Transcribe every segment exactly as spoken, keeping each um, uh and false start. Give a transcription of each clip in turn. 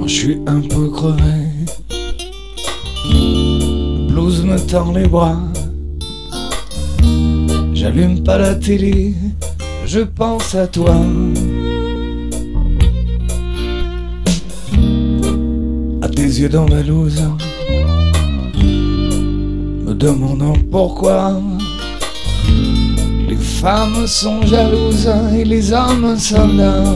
je suis un peu crevé, le blues me tend les bras. J'allume pas la télé, je pense à toi. À tes yeux d'Andalouse, me demandant pourquoi les femmes sont jalouses et les hommes soldats.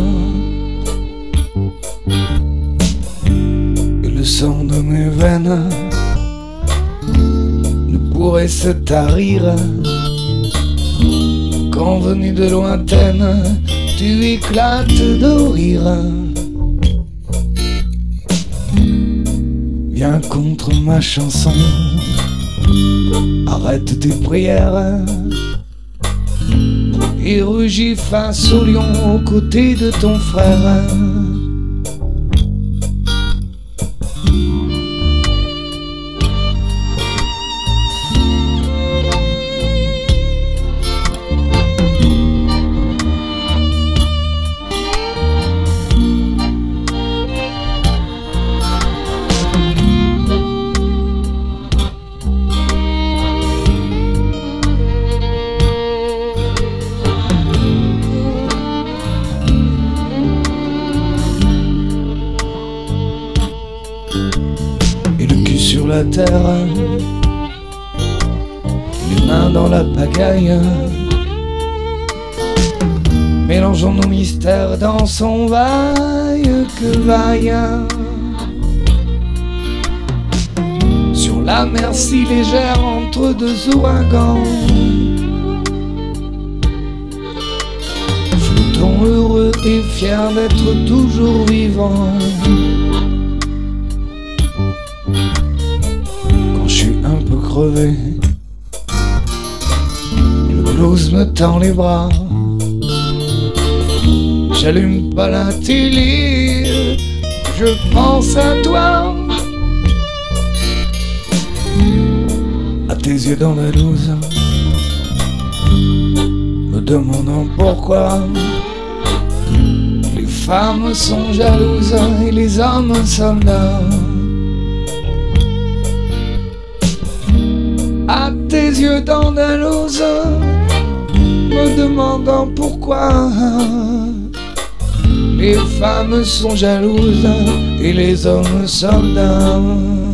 Et le sang de mes veines ne pourrait se tarir quand venu de lointaine tu éclates de rire. Viens contre ma chanson, arrête tes prières et rugis face au lion aux côtés de ton frère. Et le cul sur la terre, les mains dans la pagaille, mélangeons nos mystères dans son vaille que vaille. Sur la mer si légère entre deux ouragans, flottons heureux et fiers d'être toujours vivants. Un peu crevé, le blues me tend les bras. J'allume pas la télé, je pense à toi. À tes yeux d'Andalouse, me demandant pourquoi les femmes sont jalouses et les hommes soldats. À tes yeux d'Andalouse, me demandant pourquoi les femmes sont jalouses et les hommes soldats.